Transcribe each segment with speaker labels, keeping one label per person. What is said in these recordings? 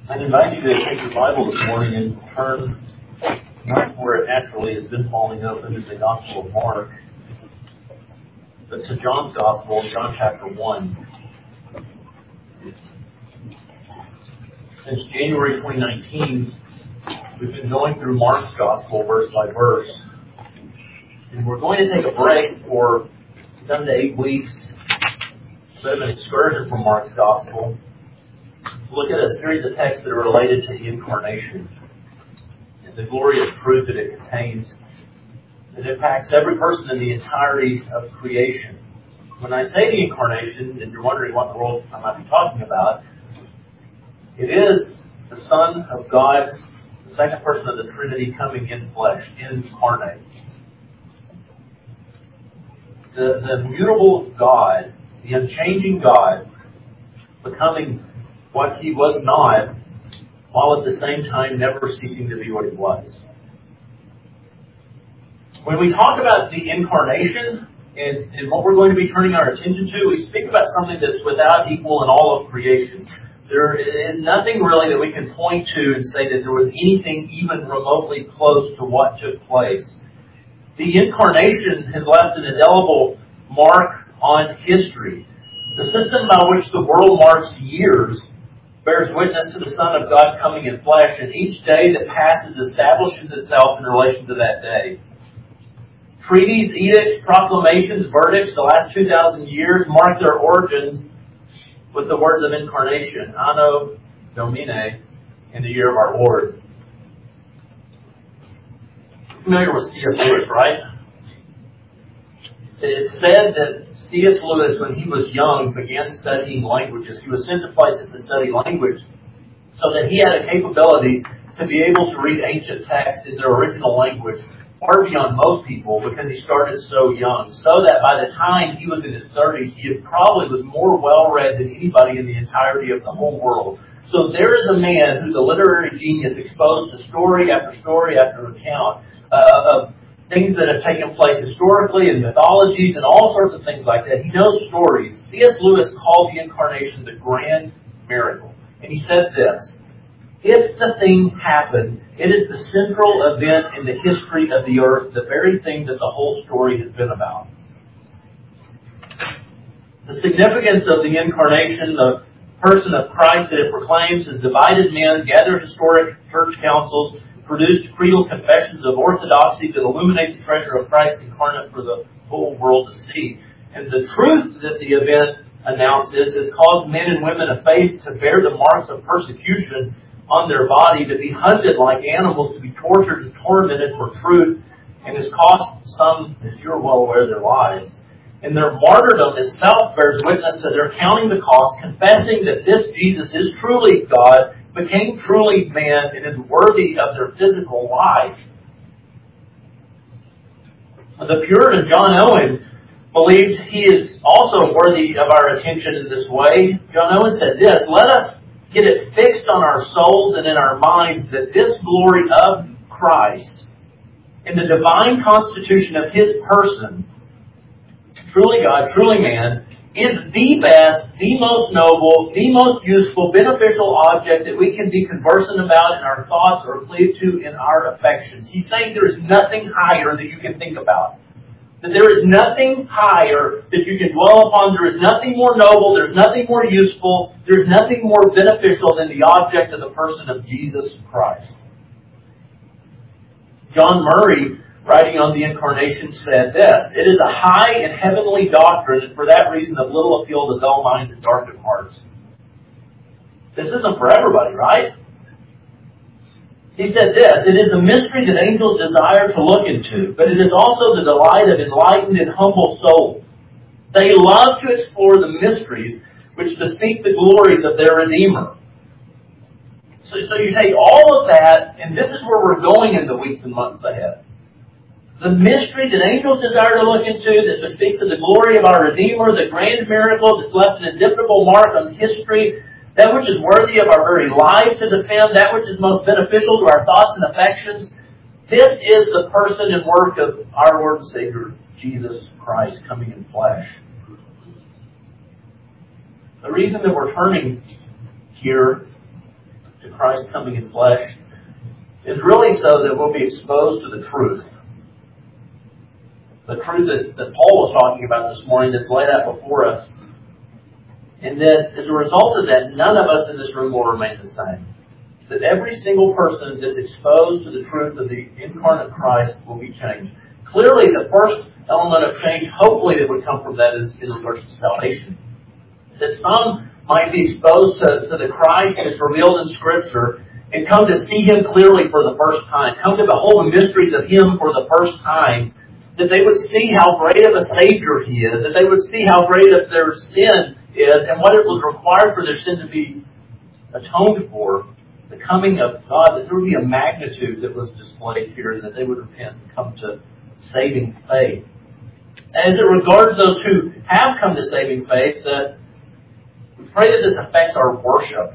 Speaker 1: I invite you to take your Bible this morning and turn not where it naturally has been falling open in the Gospel of Mark, but to John's Gospel, John chapter 1. Since January 2019, we've been going through Mark's Gospel verse by verse. And we're going to take a break for 7 to 8 weeks, a bit of an excursion from Mark's Gospel. Look at a series of texts that are related to the Incarnation and the glorious truth that it contains. It impacts every person in the entirety of creation. When I say the Incarnation, and you're wondering what in the world I might be talking about, it is the Son of God, the second person of the Trinity coming in flesh, incarnate. The mutable God, the unchanging God, becoming what He was not, while at the same time never ceasing to be what He was. When we talk about the Incarnation and what we're going to be turning our attention to, we speak about something that's without equal in all of creation. There is nothing really that we can point to and say that there was anything even remotely close to what took place. The Incarnation has left an indelible mark on history. The system by which the world marks years bears witness to the Son of God coming in flesh, and each day that passes establishes itself in relation to that day. Treaties, edicts, proclamations, verdicts, the last 2,000 years mark their origins with the words of incarnation, Anno Domini, in the year of our Lord. Familiar with C.S. Lewis, right? It's said that C.S. Lewis, when he was young, began studying languages. He was sent to places to study language so that he had a capability to be able to read ancient texts in their original language far beyond most people because he started so young. So that by the time he was in his 30s, he probably was more well-read than anybody in the entirety of the whole world. So there is a man who's a literary genius exposed to story after account of things that have taken place historically and mythologies and all sorts of things like that. He knows stories. C.S. Lewis called the Incarnation the grand miracle. And he said this: if the thing happened, it is the central event in the history of the earth, the very thing that the whole story has been about. The significance of the Incarnation, the person of Christ that it proclaims, has divided men, gathered historic church councils, produced creedal confessions of orthodoxy that illuminate the treasure of Christ incarnate for the whole world to see. And the truth that the event announces has caused men and women of faith to bear the marks of persecution on their body, to be hunted like animals, to be tortured and tormented for truth, and has cost some, as you're well aware, their lives. And their martyrdom itself bears witness to their counting the cost, confessing that this Jesus is truly God, became truly man, and is worthy of their physical life. The Puritan John Owen believed he is also worthy of our attention in this way. John Owen said this: let us get it fixed on our souls and in our minds that this glory of Christ in the divine constitution of His person, truly God, truly man, is the best, the most noble, the most useful, beneficial object that we can be conversant about in our thoughts or cleave to in our affections. He's saying there is nothing higher that you can think about. That there is nothing higher that you can dwell upon. There is nothing more noble. There's nothing more useful. There's nothing more beneficial than the object of the person of Jesus Christ. John Murray, writing on the Incarnation, said this: it is a high and heavenly doctrine, and for that reason of little appeal to dull minds and darkened hearts. This isn't for everybody, right? He said this: it is a mystery that angels desire to look into, but it is also the delight of enlightened and humble souls. They love to explore the mysteries which bespeak the glories of their Redeemer. So you take all of that, and this is where we're going in the weeks and months ahead. The mystery that angels desire to look into, that bespeaks of the glory of our Redeemer, the grand miracle that's left an indelible mark on history, that which is worthy of our very lives to defend, that which is most beneficial to our thoughts and affections. This is the person and work of our Lord and Savior, Jesus Christ, coming in flesh. The reason that we're turning here to incarnation, Christ coming in flesh, is really so that we'll be exposed to the truth. The truth that Paul was talking about this morning that's laid out before us. And that as a result of that, none of us in this room will remain the same. That every single person that's exposed to the truth of the incarnate Christ will be changed. Clearly, the first element of change, hopefully, that would come from that is in regards to salvation. That some might be exposed to the Christ that's revealed in Scripture and come to see Him clearly for the first time, come to behold the mysteries of Him for the first time, that they would see how great of a Savior He is, that they would see how great of their sin is, and what it was required for their sin to be atoned for, the coming of God, that there would be a magnitude that was displayed here, and that they would repent and come to saving faith. As it regards those who have come to saving faith, we pray that this affects our worship.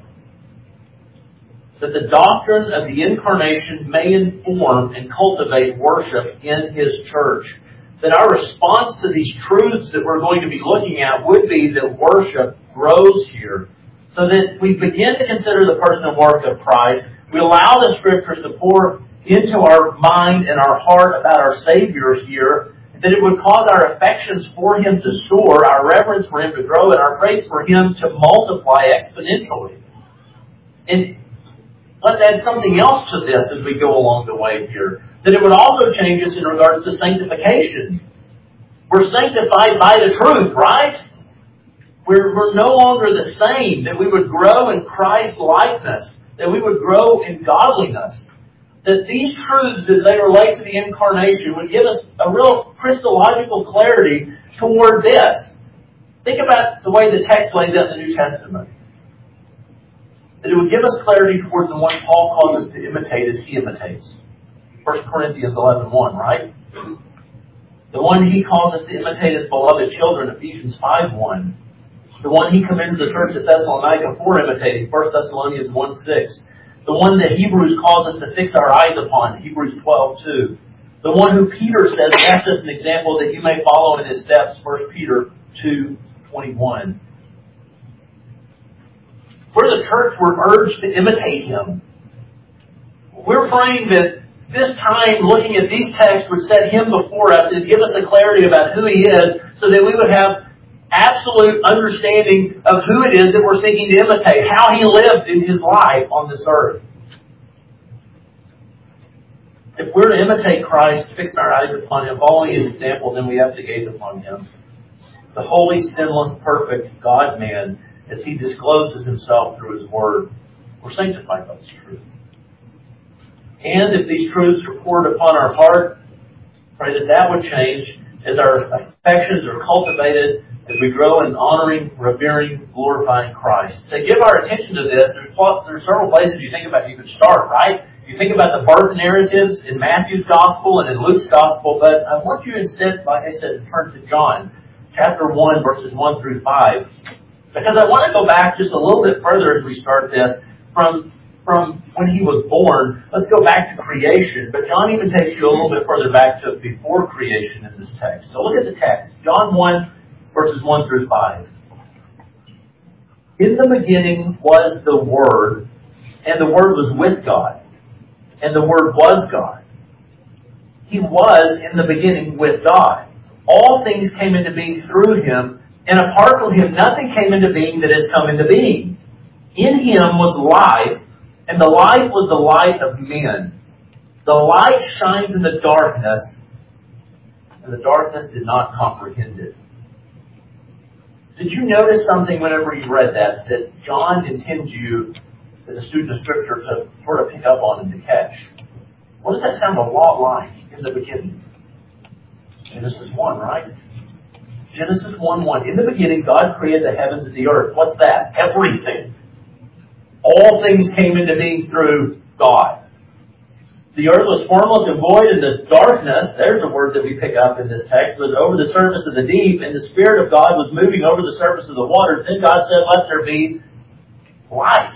Speaker 1: That the doctrine of the incarnation may inform and cultivate worship in His church. That our response to these truths that we're going to be looking at would be that worship grows here. So that we begin to consider the person and work of Christ. We allow the Scriptures to pour into our mind and our heart about our Savior here. That it would cause our affections for Him to soar, our reverence for Him to grow, and our praise for Him to multiply exponentially. And let's add something else to this as we go along the way here. That it would also change us in regards to sanctification. We're sanctified by the truth, right? We're no longer the same. That we would grow in Christ's likeness. That we would grow in godliness. That these truths, as they relate to the incarnation, would give us a real Christological clarity toward this. Think about the way the text lays out in the New Testament. That it would give us clarity towards the one Paul calls us to imitate as he imitates. 1 Corinthians 11:1, right? The one he calls us to imitate as beloved children, Ephesians 5:1. The one he commends the church at Thessalonica for imitating, 1 Thessalonians 1:6. The one that Hebrews calls us to fix our eyes upon, Hebrews 12:2. The one who Peter says, cast us an example that you may follow in his steps, 1 Peter 2:21. We're the church, we're urged to imitate him. We're praying that this time, looking at these texts, would set him before us and give us a clarity about who he is, so that we would have absolute understanding of who it is that we're seeking to imitate, how he lived in his life on this earth. If we're to imitate Christ, fixing our eyes upon him, following his example, then we have to gaze upon him. The holy, sinless, perfect God-man, as he discloses himself through his word. We're sanctified by this truth. And if these truths are poured upon our heart, pray that that would change as our affections are cultivated, as we grow in honoring, revering, glorifying Christ. To give our attention to this, there's several places you think about you could start, right? You think about the birth narratives in Matthew's Gospel and in Luke's Gospel, but I want you instead, like I said, to turn to John, chapter 1, verses 1 through 5. Because I want to go back just a little bit further as we start this, from when he was born. Let's go back to creation. But John even takes you a little bit further back to before creation in this text. So look at the text. John 1, verses 1 through 5. In the beginning was the Word, and the Word was with God, and the Word was God. He was in the beginning with God. All things came into being through him, and apart from him nothing came into being that has come into being. In him was life, and the life was the light of men. The light shines in the darkness, and the darkness did not comprehend it. Did you notice something whenever you read that John intends you, as a student of Scripture, to sort of pick up on and to catch? What does that sound a lot like in the beginning? Genesis 1, right? Genesis 1:1. In the beginning, God created the heavens and the earth. What's that? Everything. All things came into being through God. The earth was formless and void, and the darkness, there's a word that we pick up in this text, was over the surface of the deep, and the Spirit of God was moving over the surface of the waters. Then God said, let there be light.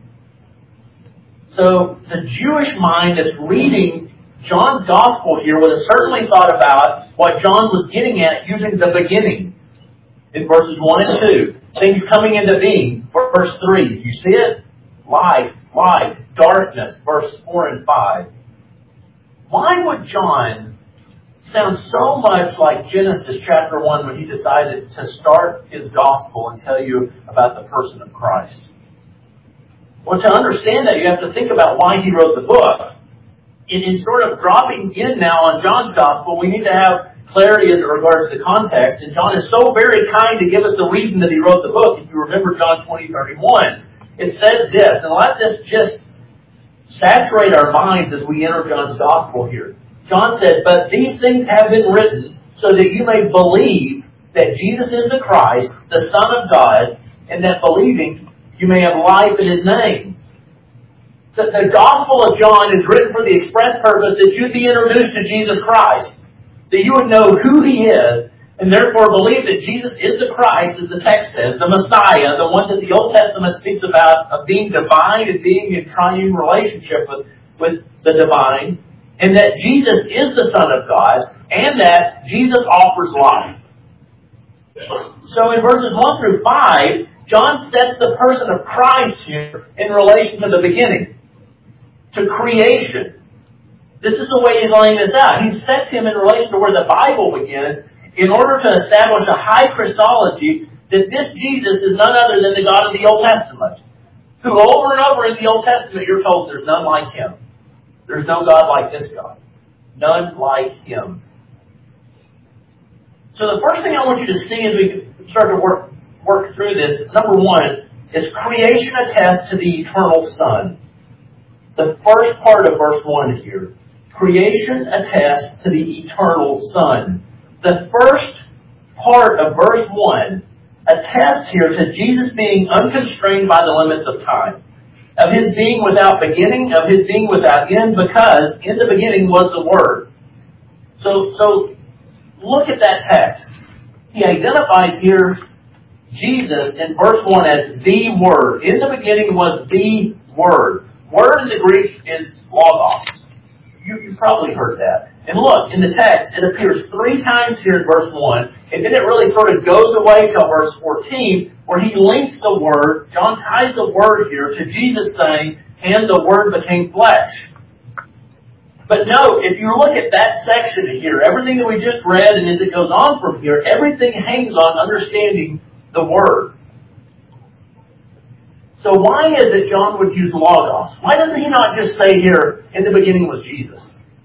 Speaker 1: So the Jewish mind that's reading John's Gospel here would have certainly thought about what John was getting at using the beginning in verses 1 and 2. Things coming into being. Verse 3, you see it? Life light, darkness, verse 4 and 5. Why would John sound so much like Genesis chapter 1 when he decided to start his gospel and tell you about the person of Christ? Well, to understand that, you have to think about why he wrote the book. In sort of dropping in now on John's gospel, we need to have clarity as it regards to context. And John is so very kind to give us the reason that he wrote the book. If you remember John 20:31, it says this, and let this just saturate our minds as we enter John's gospel here. John said, "But these things have been written so that you may believe that Jesus is the Christ, the Son of God, and that believing you may have life in His name." The Gospel of John is written for the express purpose that you'd be introduced to Jesus Christ, that you would know who He is, and therefore believe that Jesus is the Christ, as the text says, the Messiah, the one that the Old Testament speaks about, of being divine and being in triune relationship with the divine, and that Jesus is the Son of God, and that Jesus offers life. So in verses 1 through 5, John sets the person of Christ here in relation to the beginning, to creation. This is the way he's laying this out. He sets him in relation to where the Bible begins in order to establish a high Christology that this Jesus is none other than the God of the Old Testament, who over and over in the Old Testament you're told there's none like Him. There's no God like this God. None like Him. So the first thing I want you to see as we start to work through this, number one, is creation attests to the eternal Son. The first part of verse 1 here. Creation attests to the eternal Son. The first part of verse 1 attests here to Jesus being unconstrained by the limits of time, of His being without beginning, of His being without end, because in the beginning was the Word. So look at that text. He identifies here Jesus in verse 1 as the Word. In the beginning was the Word. Word in the Greek is logos. You've probably heard that. And look, in the text, it appears 3 times here in verse 1, and then it really sort of goes away till verse 14, where he links the Word. John ties the Word here to Jesus saying, "And the Word became flesh." But note, if you look at that section here, everything that we just read, and as it goes on from here, everything hangs on understanding the Word. So why is it John would use logos? Why doesn't he not just say here, "In the beginning was Jesus"?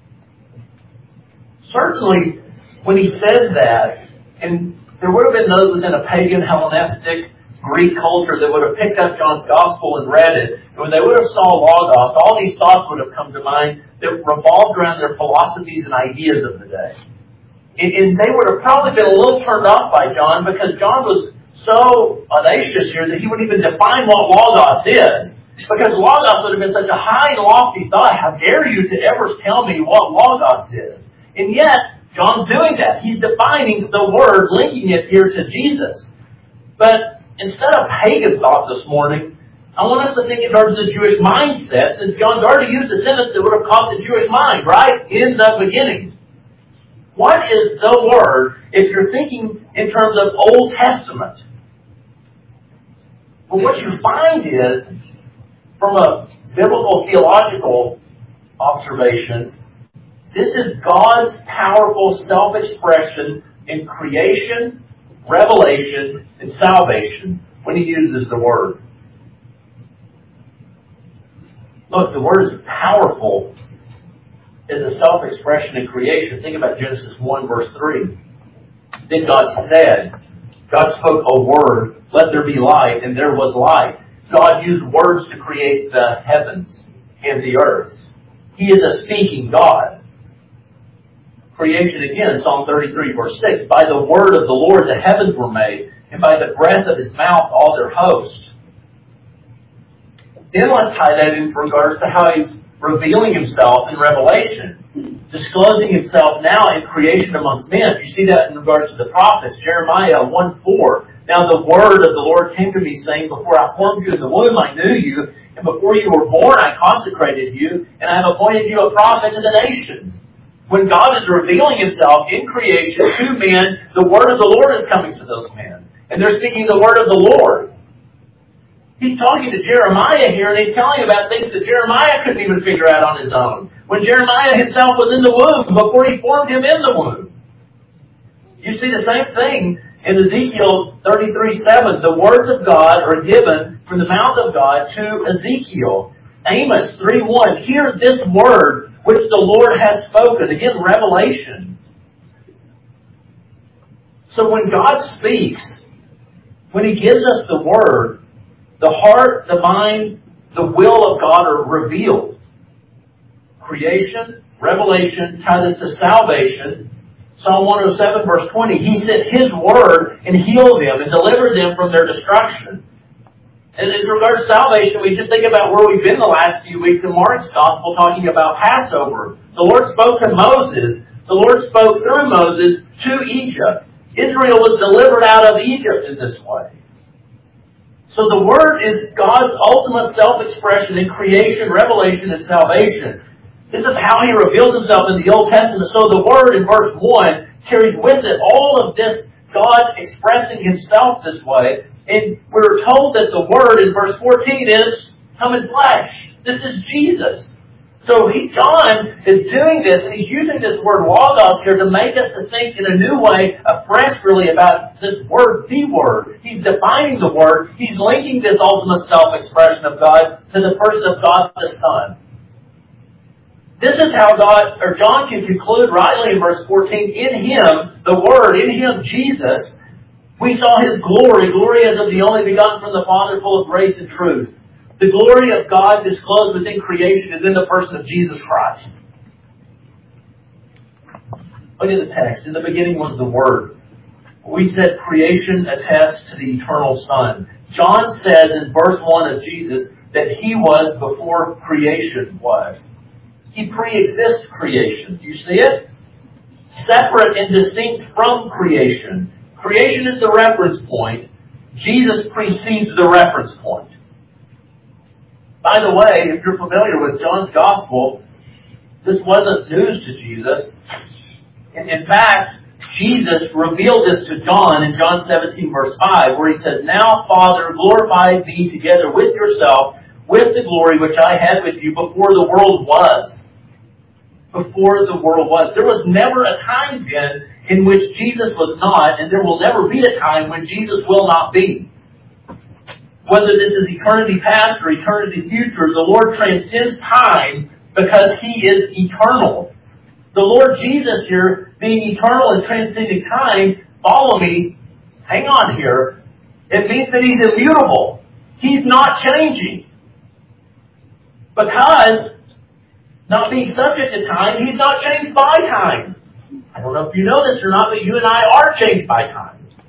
Speaker 1: Certainly, when he says that, and there would have been those in a pagan, Hellenistic, Greek culture that would have picked up John's Gospel and read it, and when they would have saw logos, all these thoughts would have come to mind that revolved around their philosophies and ideas of the day. And they would have probably been a little turned off by John, because John was so audacious here that he wouldn't even define what logos is. Because logos would have been such a high and lofty thought. How dare you to ever tell me what logos is? And yet, John's doing that. He's defining the Word, linking it here to Jesus. But instead of pagan thought this morning, I want us to think in terms of the Jewish mindset, since John's already used a sentence that would have caught the Jewish mind, right? In the beginning. What is the Word if you're thinking in terms of Old Testament? Well, what you find is, from a biblical theological observation, this is God's powerful self-expression in creation, revelation, and salvation when He uses the Word. Look, the Word is powerful as a self-expression in creation. Think about Genesis 1 verse 3. Then God said, God spoke a word, "Let there be light," and there was light. God used words to create the heavens and the earth. He is a speaking God. Creation again, Psalm 33 verse 6. By the word of the Lord the heavens were made, and by the breath of His mouth all their host. Then let's tie that in regards to how He's revealing Himself in Revelation, disclosing Himself now in creation amongst men. You see that in regards to the prophets. Jeremiah 1:4. Now the word of the Lord came to me, saying, "Before I formed you in the womb, I knew you, and before you were born, I consecrated you, and I have appointed you a prophet to the nations." When God is revealing Himself in creation to men, the word of the Lord is coming to those men. And they're speaking the word of the Lord. He's talking to Jeremiah here, and he's telling about things that Jeremiah couldn't even figure out on his own. When Jeremiah himself was in the womb, before he formed him in the womb. You see the same thing in Ezekiel 33:7. The words of God are given from the mouth of God to Ezekiel. Amos 3:1. Hear this word which the Lord has spoken. Again, revelation. So when God speaks, when He gives us the word, the heart, the mind, the will of God are revealed. Creation, revelation, tie this to salvation. Psalm 107 verse 20, He sent His word and healed them and delivered them from their destruction. And as regards to salvation, we just think about where we've been the last few weeks in Mark's Gospel talking about Passover. The Lord spoke to Moses. The Lord spoke through Moses to Egypt. Israel was delivered out of Egypt in this way. So the Word is God's ultimate self-expression in creation, revelation, and salvation. This is how He reveals Himself in the Old Testament. So the Word in verse 1 carries with it all of this God expressing Himself this way. And we're told that the Word in verse 14 is come in flesh. This is Jesus. So John is doing this, and he's using this word logos here to make us to think in a new way, afresh really, about this word, the Word. He's defining the Word. He's linking this ultimate self-expression of God to the person of God the Son. This is how John can conclude rightly in verse 14, in Him, the Word, in Him, Jesus, we saw His glory, glory as of the only begotten from the Father, full of grace and truth. The glory of God disclosed within creation is in the person of Jesus Christ. Look at the text. In the beginning was the Word. We said creation attests to the eternal Son. John says in verse 1 of Jesus that He was before creation was. He pre-exists creation. Do you see it? Separate and distinct from creation. Creation is the reference point. Jesus precedes the reference point. By the way, if you're familiar with John's Gospel, this wasn't news to Jesus. In fact, Jesus revealed this to John in John 17 verse 5, where He says, Now, Father, glorify Me together with Yourself, with the glory which I had with You before the world was. Before the world was. There was never a time then in which Jesus was not, and there will never be a time when Jesus will not be. Whether this is eternity past or eternity future, the Lord transcends time because He is eternal. The Lord Jesus here, being eternal and transcending time, follow me, hang on here, it means that He's immutable. He's not changing. Because, not being subject to time, He's not changed by time. I don't know if you know this or not, but you and I are changed by time.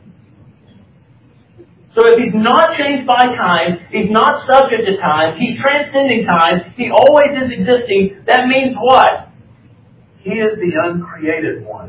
Speaker 1: So if He's not changed by time, He's not subject to time, He's transcending time, He always is existing, that means what? He is the uncreated one.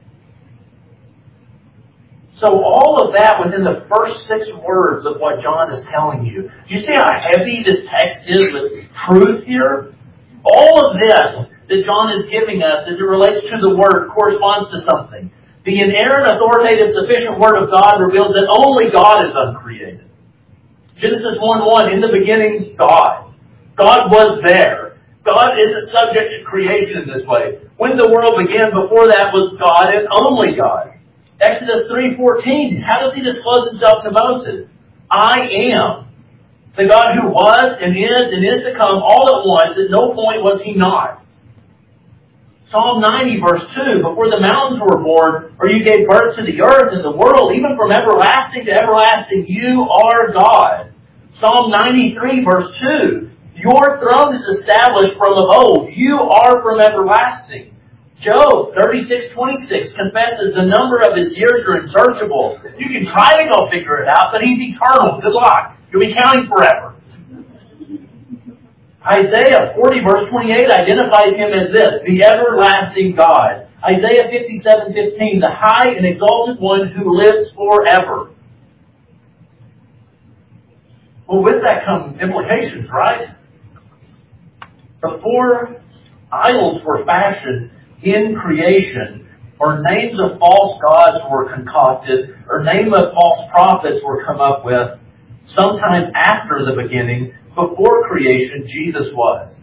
Speaker 1: So all of that within the first 6 words of what John is telling you. Do you see how heavy this text is with truth here? All of this that John is giving us as it relates to the Word corresponds to something. The inerrant, authoritative, sufficient Word of God reveals that only God is uncreated. Genesis 1:1, in the beginning, God. God was there. God isn't subject to creation in this way. When the world began, before that was God and only God. Exodus 3:14, how does He disclose Himself to Moses? I am. The God who was and is to come all at once. At no point was He not. Psalm 90 verse 2, before the mountains were born, or You gave birth to the earth and the world, even from everlasting to everlasting, You are God. Psalm 93 verse 2, Your throne is established from of old. You are from everlasting. Job 36:26 confesses the number of his years are unsearchable. You can try to go figure it out, but He's eternal. Good luck. You'll be counting forever. Isaiah 40 verse 28 identifies Him as this, the everlasting God. Isaiah 57:15, the high and exalted one who lives forever. Well, with that come implications, right? Before idols were fashioned in creation, or names of false gods were concocted, or names of false prophets were come up with, sometime after the beginning, before creation, Jesus was.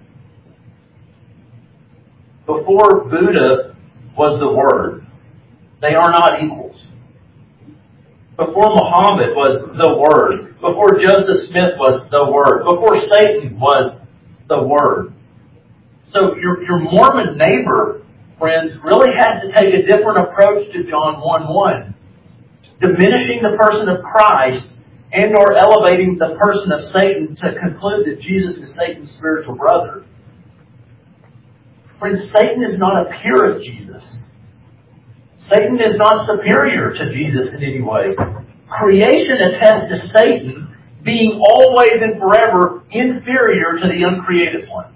Speaker 1: Before Buddha was the Word. They are not equals. Before Muhammad was the Word. Before Joseph Smith was the Word. Before Satan was the Word. So your Mormon neighbor, friends, really has to take a different approach to John 1:1. Diminishing the person of Christ and or elevating the person of Satan to conclude that Jesus is Satan's spiritual brother. Friends, Satan is not a peer of Jesus. Satan is not superior to Jesus in any way. Creation attests to Satan being always and forever inferior to the uncreated one.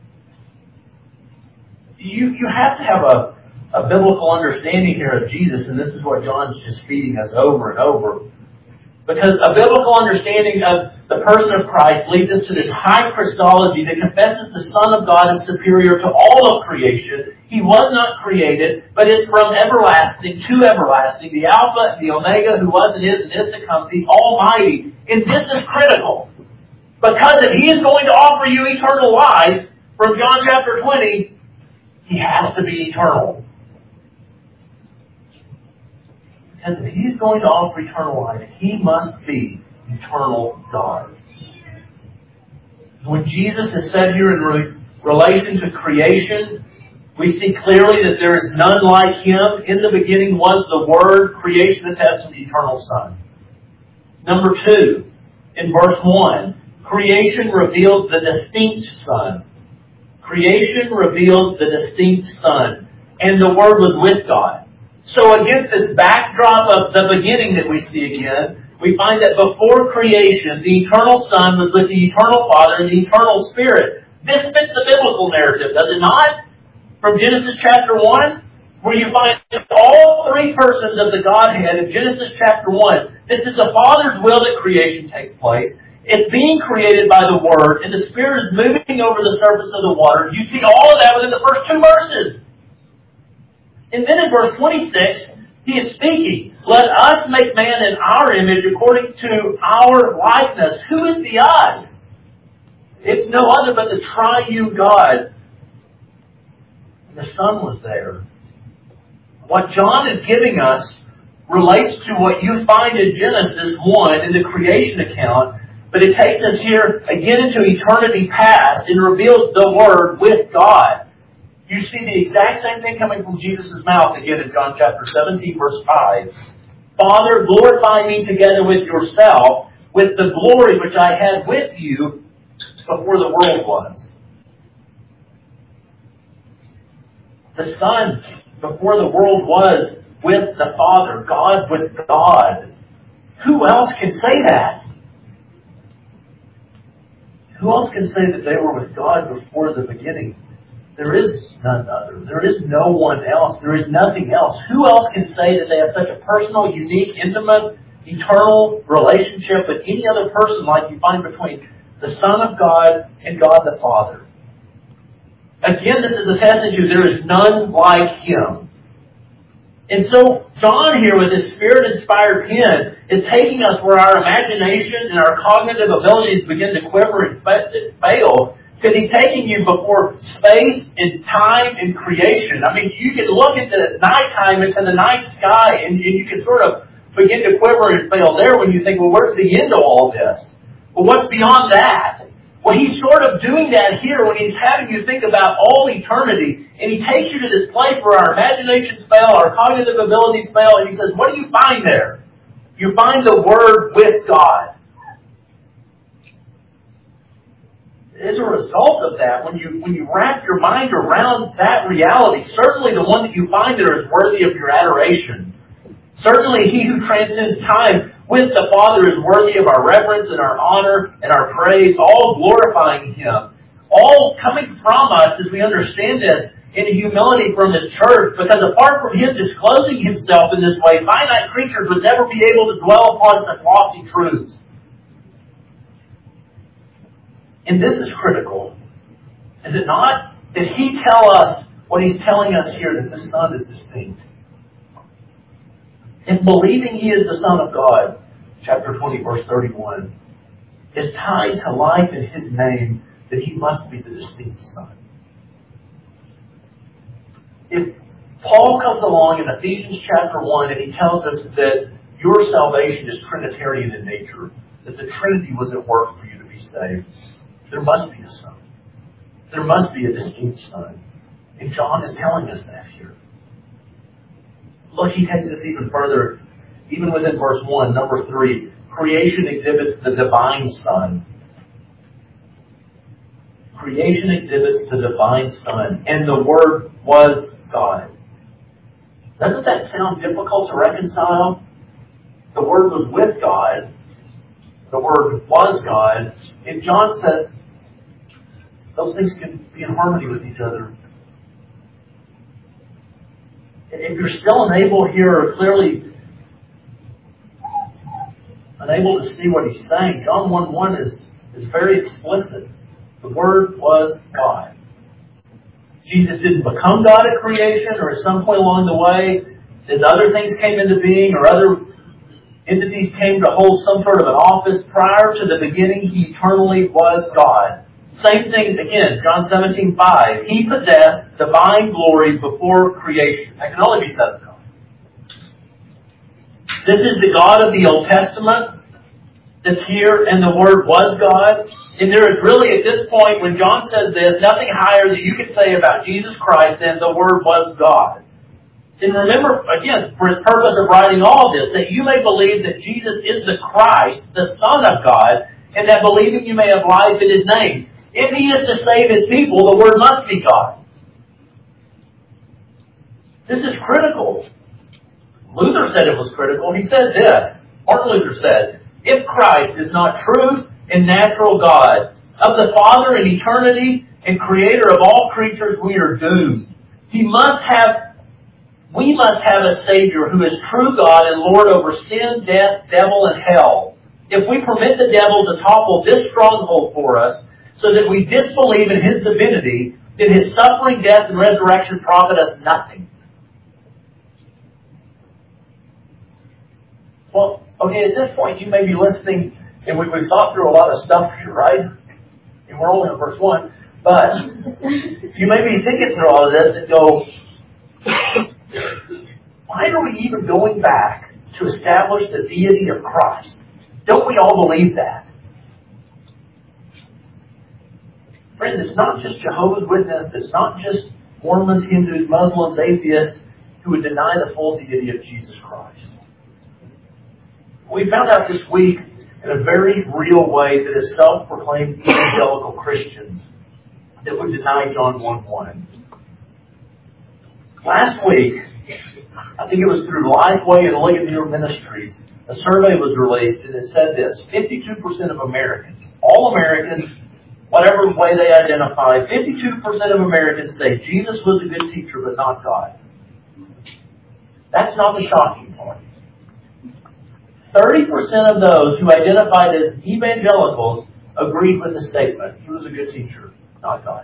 Speaker 1: You have to have a biblical understanding here of Jesus, and this is what John's just feeding us over and over. Because a biblical understanding of the person of Christ leads us to this high Christology that confesses the Son of God is superior to all of creation. He was not created, but is from everlasting to everlasting, the Alpha and the Omega, who was and is to come, the Almighty. And this is critical. Because if He is going to offer you eternal life, from John chapter 20, He has to be eternal. Because if He's going to offer eternal life, He must be eternal God. When Jesus is said here in relation to creation, we see clearly that there is none like Him. In the beginning was the Word. Creation attests to the eternal Son. Number 2, in verse 1, creation reveals the distinct Son. Creation reveals the distinct Son. And the Word was with God. So against this backdrop of the beginning that we see again, we find that before creation, the eternal Son was with the eternal Father and the eternal Spirit. This fits the biblical narrative, does it not? From Genesis chapter 1, where you find all three persons of the Godhead in Genesis chapter 1. This is the Father's will that creation takes place. It's being created by the Word, and the Spirit is moving over the surface of the water. You see all of that within the first 2 verses. And then in verse 26, He is speaking, "Let us make man in our image according to our likeness." Who is the us? It's no other but the triune God. And the Son was there. What John is giving us relates to what you find in Genesis 1 in the creation account, but it takes us here again into eternity past and reveals the Word with God. You see the exact same thing coming from Jesus' mouth again in John chapter 17, verse 5. "Father, glorify me together with yourself, with the glory which I had with you before the world was." The Son, before the world was, with the Father, God with God. Who else can say that? Who else can say that they were with God before the beginning? There is none other. There is no one else. There is nothing else. Who else can say that they have such a personal, unique, intimate, eternal relationship with any other person like you find between the Son of God and God the Father? Again, this is the passage of there is none like Him. And so, John here with his Spirit-inspired pen is taking us where our imagination and our cognitive abilities begin to quiver and fail. Because He's taking you before space and time and creation. I mean, you can look at the nighttime into the night sky and you can sort of begin to quiver and fail there when you think, well, where's the end of all this? Well, what's beyond that? Well, He's sort of doing that here when He's having you think about all eternity. And He takes you to this place where our imaginations fail, our cognitive abilities fail, and He says, what do you find there? You find the Word with God. As a result of that, when you wrap your mind around that reality, certainly the one that you find there is worthy of your adoration. Certainly He who transcends time with the Father is worthy of our reverence and our honor and our praise, all glorifying Him. All coming from us as we understand this in humility from His church, because apart from Him disclosing Himself in this way, finite creatures would never be able to dwell upon such lofty truths. And this is critical, is it not? Did He tell us what He's telling us here, that the Son is distinct? In believing He is the Son of God, chapter 20, verse 31, is tied to life in His name, that He must be the distinct Son. If Paul comes along in Ephesians chapter 1 and he tells us that your salvation is Trinitarian in nature, that the Trinity was at work for you to be saved, there must be a Son. There must be a distinct Son. And John is telling us that here. Look, he takes us even further, even within verse 1, number 3. Creation exhibits the divine Son. Creation exhibits the divine Son. And the Word was God. Doesn't that sound difficult to reconcile? The Word was with God. The Word was God. And John says those things can be in harmony with each other. If you're still unable here, or clearly unable to see what he's saying, John 1:1 is very explicit. The Word was God. Jesus didn't become God at creation, or at some point along the way, as other things came into being, or other entities came to hold some sort of an office. Prior to the beginning, He eternally was God. Same thing again, John 17:5. He possessed divine glory before creation. That can only be said of God. This is the God of the Old Testament that's here, and the Word was God. And there is really, at this point, when John says this, nothing higher that you could say about Jesus Christ than the Word was God. And remember, again, for His purpose of writing all this, that you may believe that Jesus is the Christ, the Son of God, and that believing you may have life in His name. If He is to save His people, the Word must be God. This is critical. Luther said it was critical. He said this. Martin Luther said, if Christ is not truth and natural God, of the Father in eternity and Creator of all creatures, we are doomed. We must have a Savior who is true God and Lord over sin, death, devil, and hell. If we permit the devil to topple this stronghold for us, so that we disbelieve in His divinity, then His suffering, death, and resurrection profit us nothing. Well, okay, at this point you may be listening, and we've thought through a lot of stuff here, right? And we're only on verse 1. But you may be thinking through all of this and go, why are we even going back to establish the deity of Christ? Don't we all believe that? Friends, it's not just Jehovah's Witnesses, it's not just Mormons, Hindus, Muslims, atheists who would deny the full deity of Jesus Christ. We found out this week in a very real way that it's self-proclaimed evangelical Christians that would deny John 1:1. Last week, I think it was through Lifeway and Ligonier Ministries, a survey was released and it said this: 52% of Americans, all Americans, whatever way they identify, 52% of Americans say Jesus was a good teacher but not God. That's not the shocking part. 30% of those who identified as evangelicals agreed with the statement. He was a good teacher, not God.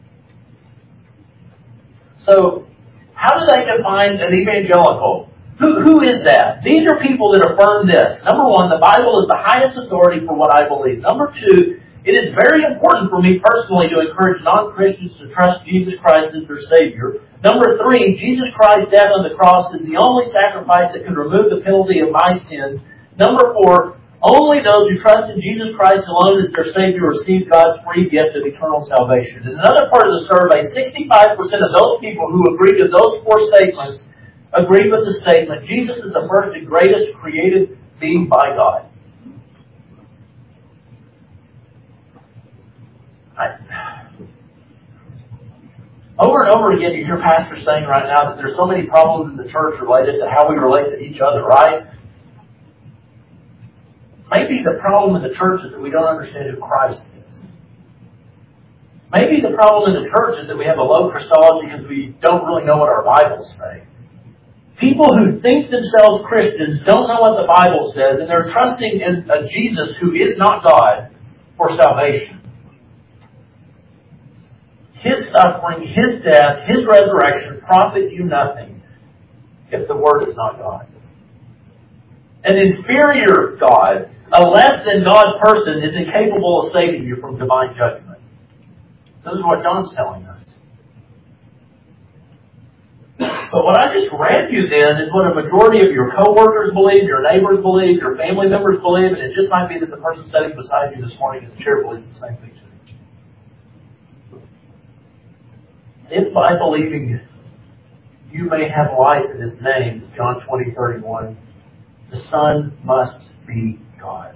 Speaker 1: So, how do they define an evangelical? Who is that? These are people that affirm this. Number one, the Bible is the highest authority for what I believe. Number two, it is very important for me personally to encourage non-Christians to trust Jesus Christ as their Savior. Number three, Jesus Christ's death on the cross is the only sacrifice that can remove the penalty of my sins. Number four, only those who trust in Jesus Christ alone as their Savior receive God's free gift of eternal salvation. In another part of the survey, 65% of those people who agreed to those four statements agreed with the statement, Jesus is the first and greatest created being by God. Over and over again, you hear pastors saying right now that there's so many problems in the church related to how we relate to each other, right? Maybe the problem in the church is that we don't understand who Christ is. Maybe the problem in the church is that we have a low Christology because we don't really know what our Bibles say. People who think themselves Christians don't know what the Bible says, and they're trusting in a Jesus who is not God for salvation. His suffering, His death, His resurrection profit you nothing if the Word is not God. An inferior God A less than God person is incapable of saving you from divine judgment. This is what John's telling us. But what I just read you then is what a majority of your coworkers believe, your neighbors believe, your family members believe, and it just might be that the person sitting beside you this morning in the chair believes the same thing too. If by believing you may have life in His name, John 20:31, the Son must be God.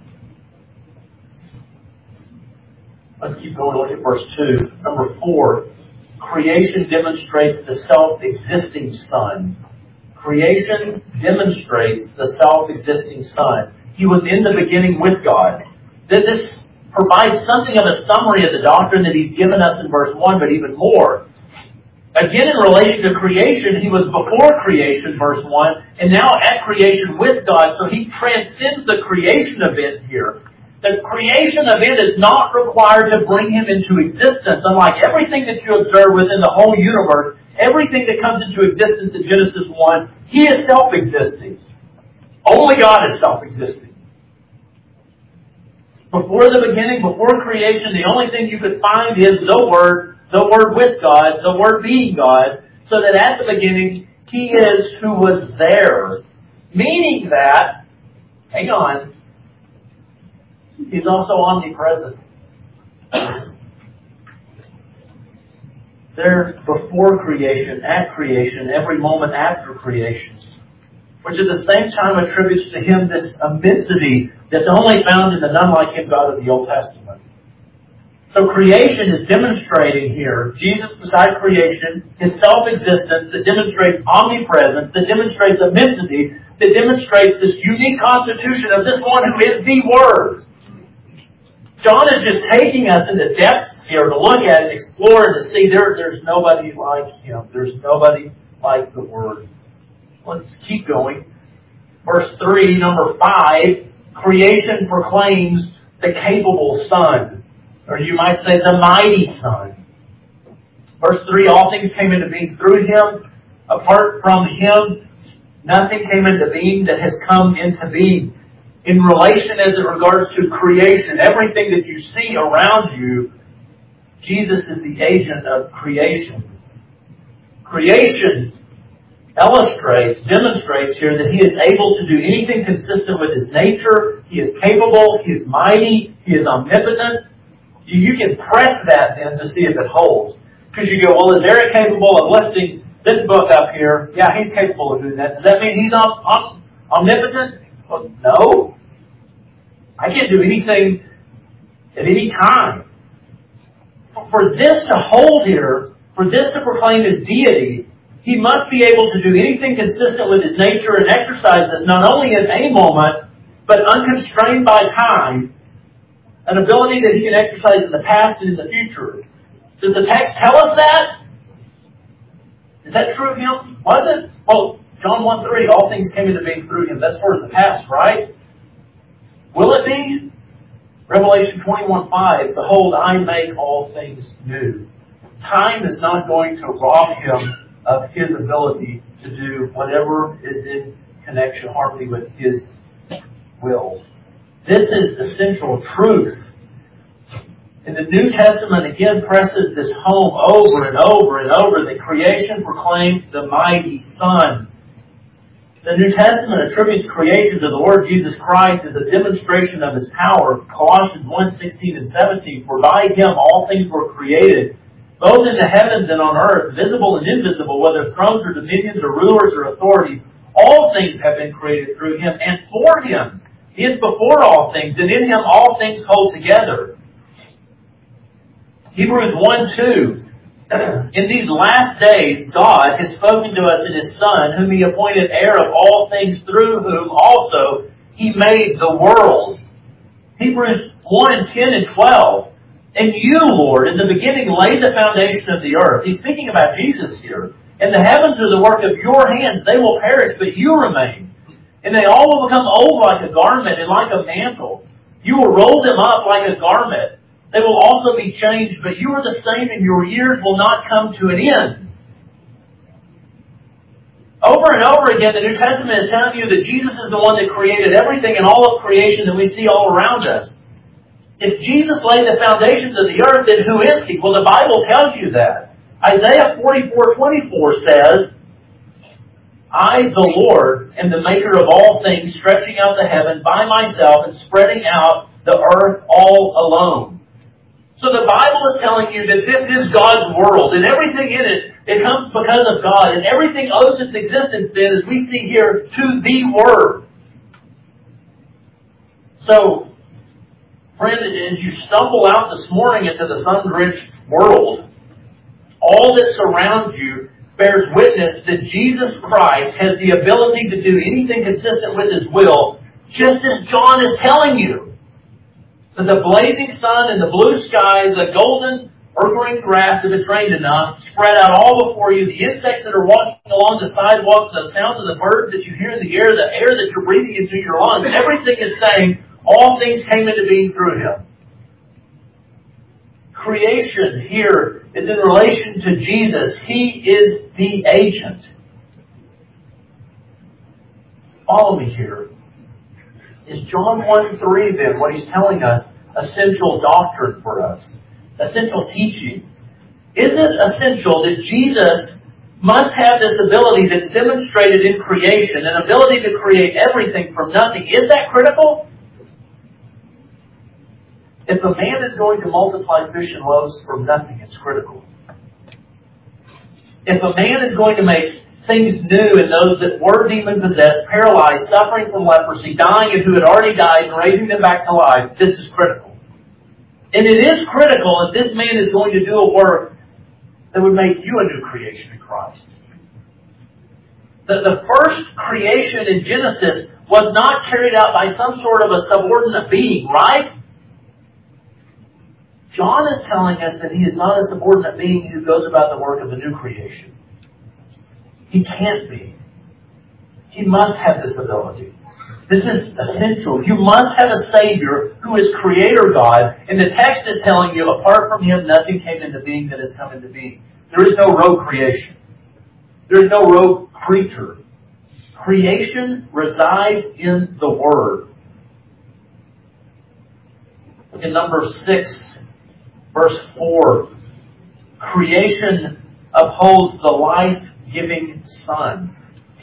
Speaker 1: Let's keep going. Look at verse 2. Number 4. Creation demonstrates the self-existing Son. Creation demonstrates the self-existing Son. He was in the beginning with God. This provides something of a summary of the doctrine that He's given us in verse 1, but even more. Again, in relation to creation, He was before creation, verse 1, and now at creation with God, so He transcends the creation event here. The creation event is not required to bring Him into existence. Unlike everything that you observe within the whole universe, everything that comes into existence in Genesis 1, He is self-existing. Only God is self-existing. Before the beginning, before creation, the only thing you could find is the Word with God, the Word being God, so that at the beginning, He is who was there. Meaning that, hang on, He's also omnipresent. There before creation, at creation, every moment after creation, which at the same time attributes to Him this immensity that's only found in the none like Him God of the Old Testament. So creation is demonstrating here, Jesus beside creation, His self-existence that demonstrates omnipresence, that demonstrates immensity, that demonstrates this unique constitution of this one who is the Word. John is just taking us into depths here to look at and explore and to see there's nobody like Him. There's nobody like the Word. Let's keep going. Verse 3, number 5, creation proclaims the capable Son. Or you might say the mighty Son. Verse 3, all things came into being through Him. Apart from Him, nothing came into being that has come into being. In relation as it regards to creation, everything that you see around you, Jesus is the agent of creation. Creation demonstrates here that He is able to do anything consistent with His nature. He is capable, He is mighty, He is omnipotent. You can press that then to see if it holds. Because you go, well, is Eric capable of lifting this book up here? Yeah, he's capable of doing that. Does that mean He's omnipotent? Well, no. I can't do anything at any time. For this to hold here, for this to proclaim His deity, He must be able to do anything consistent with His nature and exercise this not only in a moment, but unconstrained by time, an ability that He can exercise in the past and in the future. Does the text tell us that? Is that true of Him? Was it? Well, John 1:3, all things came into being through Him. That's sort of the past, right? Will it be? Revelation 21:5, behold, I make all things new. Time is not going to rob Him of His ability to do whatever is in connection, harmony with His will. This is essential truth. And the New Testament again presses this home over and over and over that creation proclaims the mighty Son. The New Testament attributes creation to the Lord Jesus Christ as a demonstration of His power. Colossians 1:16 and 17, for by Him all things were created, both in the heavens and on earth, visible and invisible, whether thrones or dominions or rulers or authorities. All things have been created through Him and for Him. He is before all things, and in Him all things hold together. Hebrews 1:2. In these last days, God has spoken to us in His Son, whom He appointed heir of all things, through whom also He made the world. Hebrews 1:10 and 12. And you, Lord, in the beginning laid the foundation of the earth. He's speaking about Jesus here. And the heavens are the work of your hands. They will perish, but you remain. And they all will become old like a garment and like a mantle. You will roll them up like a garment. They will also be changed, but you are the same, and your years will not come to an end. Over over and over again, the New Testament is telling you that Jesus is the one that created everything and all of creation that we see all around us. If Jesus laid the foundations of the earth, then who is He? Well, the Bible tells you that. Isaiah 44:24 says, I, the Lord, am the maker of all things, stretching out the heaven by myself and spreading out the earth all alone. So the Bible is telling you that this is God's world, and everything in it comes because of God, and everything owes its existence then, as we see here, to the Word. So, friend, as you stumble out this morning into the sun-drenched world, all that surrounds you bears witness that Jesus Christ has the ability to do anything consistent with His will, just as John is telling you. That the blazing sun and the blue sky, the golden or-green grass, if it's rained enough, spread out all before you, the insects that are walking along the sidewalk, the sounds of the birds that you hear in the air that you're breathing into your lungs, everything is saying all things came into being through Him. Creation here is in relation to Jesus. He is the agent. Follow me here. Is John 1:3 then what he's telling us essential doctrine for us? Essential teaching? Is it essential that Jesus must have this ability that's demonstrated in creation, an ability to create everything from nothing? Is that critical? If a man is going to multiply fish and loaves from nothing, it's critical. If a man is going to make things new in those that were demon-possessed, paralyzed, suffering from leprosy, dying and who had already died, and raising them back to life, this is critical. And it is critical if this man is going to do a work that would make you a new creation in Christ. The first creation in Genesis was not carried out by some sort of a subordinate being, right? John is telling us that he is not a subordinate being who goes about the work of the new creation. He can't be. He must have this ability. This is essential. You must have a Savior who is Creator God, and the text is telling you, apart from Him, nothing came into being that has come into being. There is no rogue creation. There is no rogue creature. Creation resides in the Word. Look at number 6, verse 4. Creation upholds the life-giving Son.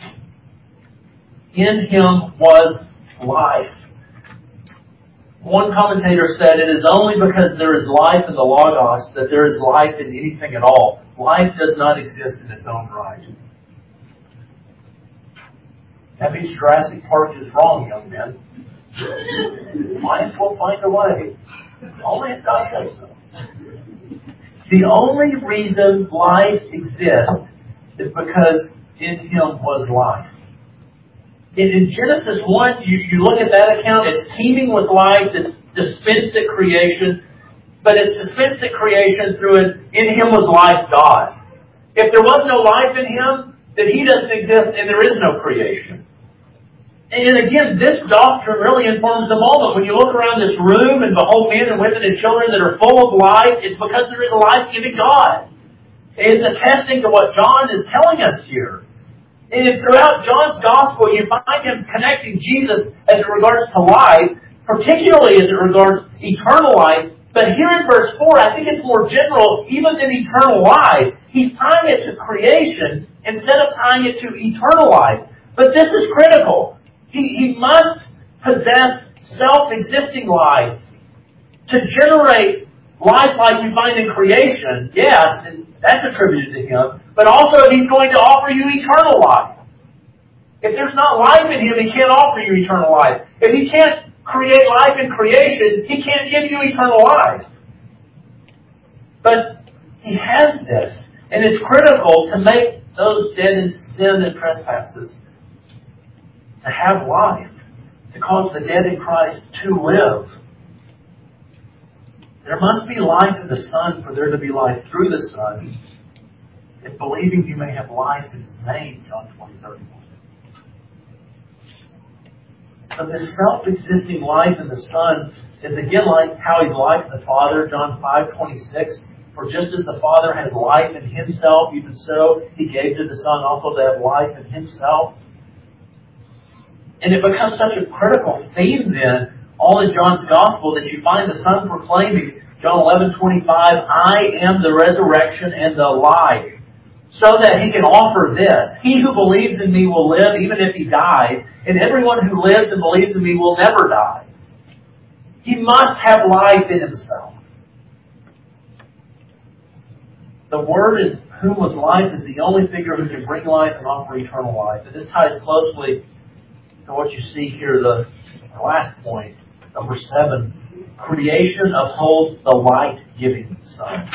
Speaker 1: In Him was life. One commentator said, it is only because there is life in the Logos that there is life in anything at all. Life does not exist in its own right. That means Jurassic Park is wrong, young men. Life will find a way. Only if God says so. The only reason life exists is because in Him was life. In Genesis 1, you look at that account, it's teeming with life, it's dispensed at creation, but it's dispensed at creation through in Him was life, God. If there was no life in Him, then He doesn't exist and there is no creation. And again, this doctrine really informs the moment. When you look around this room and behold men and women and children that are full of life, it's because there is a life-giving God. It's attesting to what John is telling us here. And throughout John's Gospel, you find him connecting Jesus as it regards to life, particularly as it regards eternal life. But here in verse 4, I think it's more general, even than eternal life. He's tying it to creation instead of tying it to eternal life. But this is critical. He must possess self-existing life to generate life like we find in creation. Yes, and that's attributed to Him. But also He's going to offer you eternal life. If there's not life in Him, He can't offer you eternal life. If He can't create life in creation, He can't give you eternal life. But He has this. And it's critical to make those dead in sin and trespasses to have life, to cause the dead in Christ to live. There must be life in the Son for there to be life through the Son. If believing you may have life in His name, John 20:31. So this self-existing life in the Son is again like how He's like the Father, John 5:26. For just as the Father has life in Himself, even so He gave to the Son also to have life in Himself. And it becomes such a critical theme then, all in John's Gospel, that you find the Son proclaiming, John 11:25, I am the resurrection and the life. So that He can offer this. He who believes in Me will live even if he dies, and everyone who lives and believes in Me will never die. He must have life in Himself. The Word in whom was life is the only figure who can bring life and offer eternal life. And this ties closely to what you see here, the last point, number 7. Creation upholds the light-giving Son.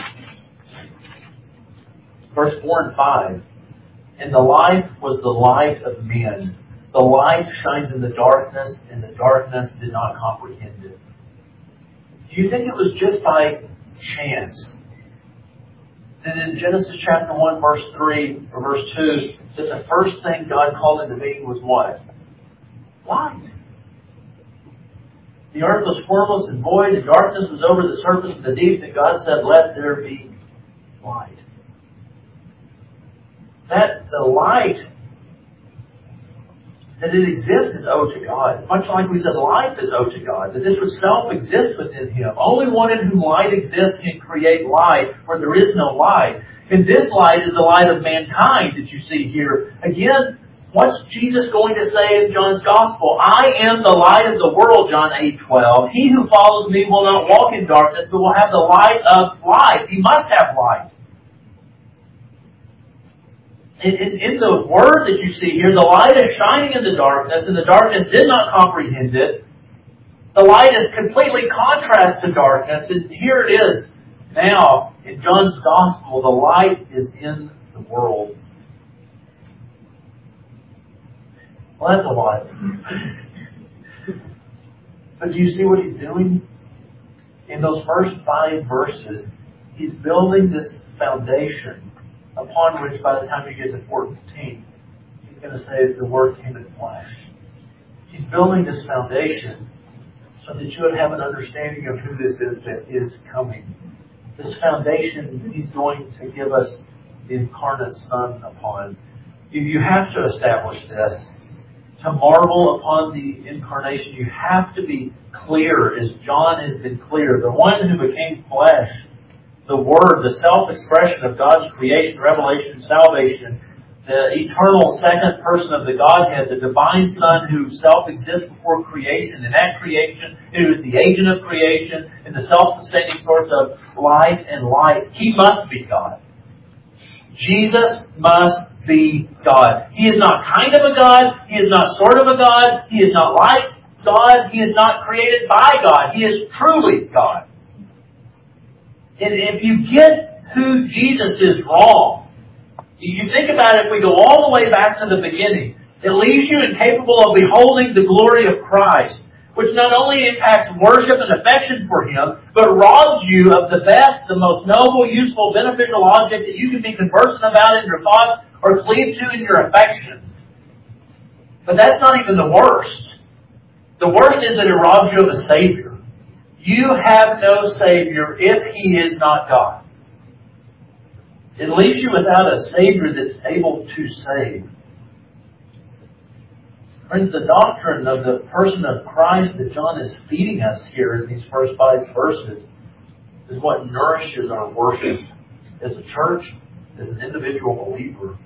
Speaker 1: Verse 4 and 5. And the life was the light of men. The light shines in the darkness, and the darkness did not comprehend it. Do you think it was just by chance that in Genesis chapter 1, verse 3, or verse 2, that the first thing God called into being was what? Light. The earth was formless and void, and darkness was over the surface of the deep, and God said, let there be light. That the light, that it exists is owed to God. Much like we said, life is owed to God. That this would self-exist within Him. Only one in whom light exists can create light where there is no light. And this light is the light of mankind that you see here. Again, what's Jesus going to say in John's Gospel? I am the light of the world, John 8:12. He who follows Me will not walk in darkness, but will have the light of life. He must have light. In the Word that you see here, the light is shining in the darkness, and the darkness did not comprehend it. The light is completely contrast to darkness, and here it is now in John's Gospel. The light is in the world. Well, that's a lot. But do you see what He's doing? In those first 5 verses, He's building this foundation upon which, by the time you get to 14, He's going to say that the Word came in flesh. He's building this foundation so that you would have an understanding of who this is that is coming. This foundation He's going to give us the incarnate Son upon. You have to establish this. To marvel upon the incarnation, you have to be clear, as John has been clear. The one who became flesh, the Word, the self-expression of God's creation, revelation, salvation, the eternal second person of the Godhead, the divine Son who self-exists before creation, and at creation, who is the agent of creation, and the self-sustaining source of life and light. He must be God. Jesus must be God. He is not kind of a God. He is not sort of a God. He is not like God. He is not created by God. He is truly God. And if you get who Jesus is wrong, you think about it, if we go all the way back to the beginning, it leaves you incapable of beholding the glory of Christ, which not only impacts worship and affection for Him, but robs you of the best, the most noble, useful, beneficial object that you can be conversant about in your thoughts or cleave to in your affection. But that's not even the worst. The worst is that it robs you of a Savior. You have no Savior if He is not God. It leaves you without a Savior that's able to save. Friends, the doctrine of the person of Christ that John is feeding us here in these first 5 verses is what nourishes our worship as a church, as an individual believer.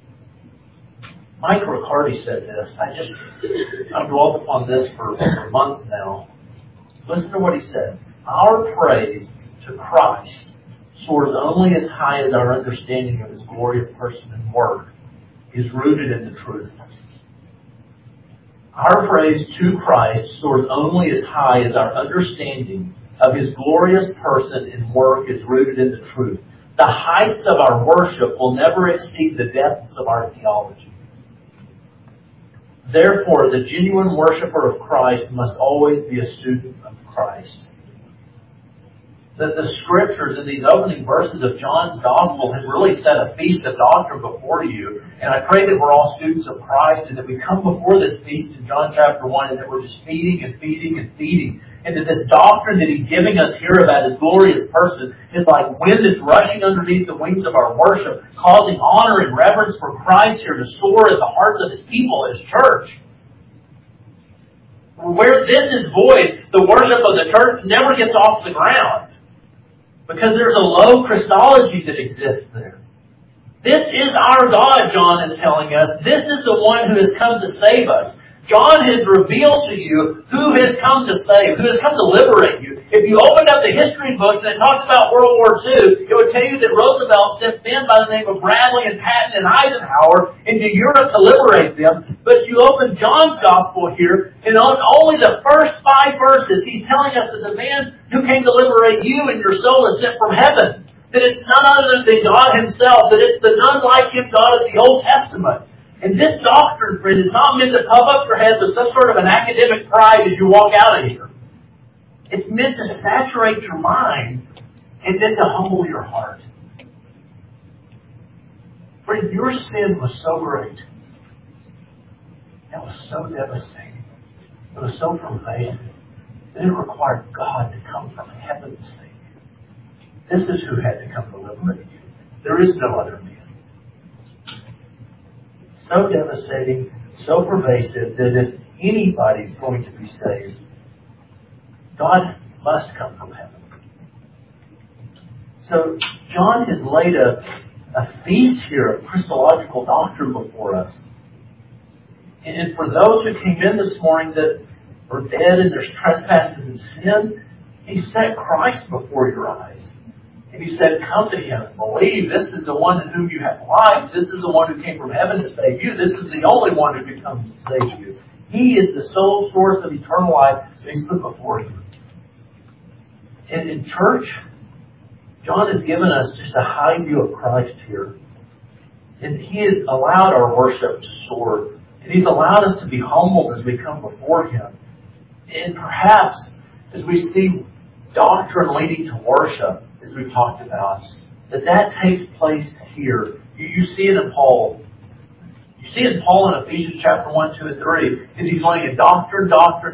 Speaker 1: Mike Riccardi said this. I've dwelt upon this for months now. Listen to what he said. Our praise to Christ soars only as high as our understanding of His glorious person and Word is rooted in the truth. Our praise to Christ soars only as high as our understanding of His glorious person and work is rooted in the truth. The heights of our worship will never exceed the depths of our theology. Therefore, the genuine worshiper of Christ must always be a student of Christ. That the Scriptures in these opening verses of John's Gospel have really set a feast of doctrine before you. And I pray that we're all students of Christ and that we come before this feast in John chapter 1 and that we're just feeding and feeding and feeding. And that this doctrine that He's giving us here about His glorious person is like wind that's rushing underneath the wings of our worship, causing honor and reverence for Christ here to soar in the hearts of His people, His church. Where this is void, the worship of the church never gets off the ground. Because there's a low Christology that exists there. This is our God, John is telling us. This is the one who has come to save us. John has revealed to you who has come to save, who has come to liberate you. If you opened up the history books and it talks about World War II, it would tell you that Roosevelt sent men by the name of Bradley and Patton and Eisenhower into Europe to liberate them. But you open John's Gospel here, and on only the first 5 verses, he's telling us that the man who came to liberate you and your soul is sent from heaven. That it's none other than God Himself, that it's the none like Him God of the Old Testament. And this doctrine, friend, is not meant to puff up your head with some sort of an academic pride as you walk out of here. It's meant to saturate your mind and then to humble your heart. Friend, your sin was so great. It was so devastating. It was so pervasive that it required God to come from heaven to save you. This is who had to come to liberate you. There is no other man. So devastating, so pervasive that if anybody's going to be saved, God must come from heaven. So John has laid a feast here of Christological doctrine before us. And for those who came in this morning that are dead in their trespasses and sin, He set Christ before your eyes. And He said, come to Him and believe. This is the one in whom you have life. This is the one who came from heaven to save you. This is the only one who can come to save you. He is the sole source of eternal life that He's put before you. And in church, John has given us just a high view of Christ here. And He has allowed our worship to soar. And He's allowed us to be humbled as we come before Him. And perhaps as we see doctrine leading to worship, as we've talked about, that takes place here. You see it in Paul. You see it in Paul in Ephesians chapter 1, 2, and 3. As he's learning a doctrine.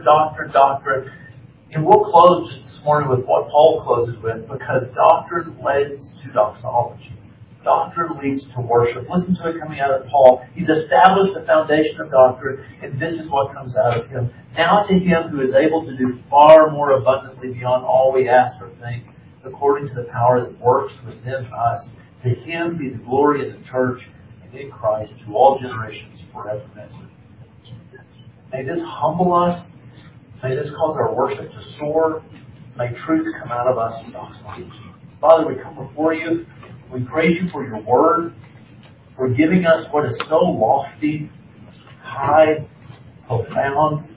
Speaker 1: And we'll close just this morning with what Paul closes with, because doctrine leads to doxology. Doctrine leads to worship. Listen to it coming out of Paul. He's established the foundation of doctrine, and this is what comes out of him. Now to Him who is able to do far more abundantly beyond all we ask or think, according to the power that works within us, to Him be the glory in the church and in Christ to all generations forever and ever. May this humble us. May this cause our worship to soar. May truth come out of us in doxology. Father, we come before You. We praise You for Your Word, for giving us what is so lofty, high, profound.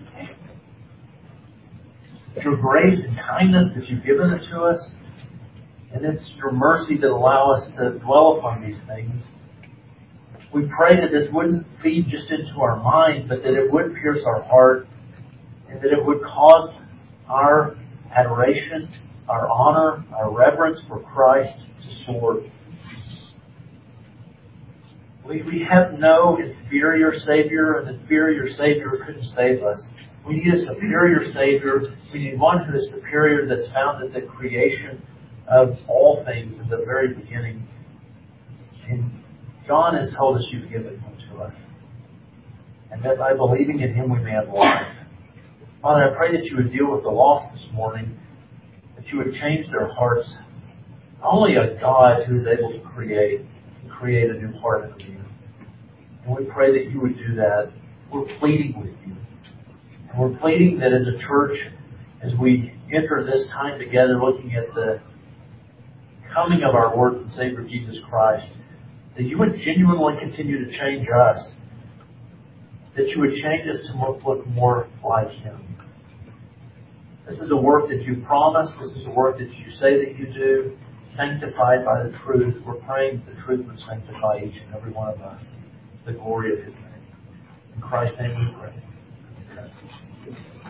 Speaker 1: Your grace and kindness that You've given it to us. And it's Your mercy that allow us to dwell upon these things. We pray that this wouldn't feed just into our mind, but that it would pierce our heart, and that it would cause our adoration, our honor, our reverence for Christ to soar. We have no inferior Savior. An inferior Savior couldn't save us. We need a superior Savior. We need one who is superior, that's found in the creation of all things in the very beginning. And John has told us You've given Him to us. And that by believing in Him we may have life. Father, I pray that You would deal with the lost this morning. That You would change their hearts. Only a God who is able to create a new heart in You. And we pray that You would do that. We're pleading with You. And we're pleading that as a church, as we enter this time together looking at the coming of our Lord and Savior Jesus Christ, that You would genuinely continue to change us. That You would change us to look more like Him. This is a work that You promised. This is a work that You say that You do. Sanctified by the truth. We're praying that the truth would sanctify each and every one of us. To the glory of His name. In Christ's name we pray. Amen.